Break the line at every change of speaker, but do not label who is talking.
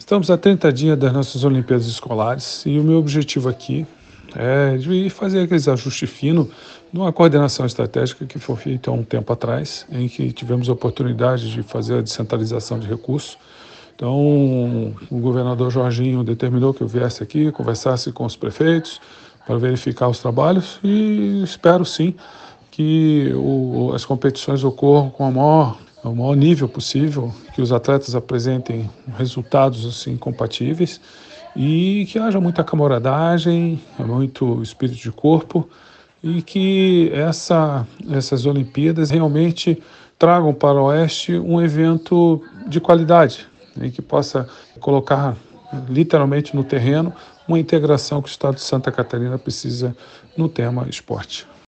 Estamos a 30 dias das nossas Olimpíadas Escolares e o meu objetivo aqui é de fazer aqueles ajustes finos numa coordenação estratégica que foi feita há um tempo atrás, em que tivemos a oportunidade de fazer a descentralização de recursos. Então, o governador Jorginho determinou que eu viesse aqui, conversasse com os prefeitos para verificar os trabalhos e espero sim que as competições ocorram com o maior nível possível, que os atletas apresentem resultados assim compatíveis e que haja muita camaradagem, muito espírito de corpo e que essas Olimpíadas realmente tragam para o Oeste um evento de qualidade, né, que possa colocar literalmente no terreno uma integração que o Estado de Santa Catarina precisa no tema esporte.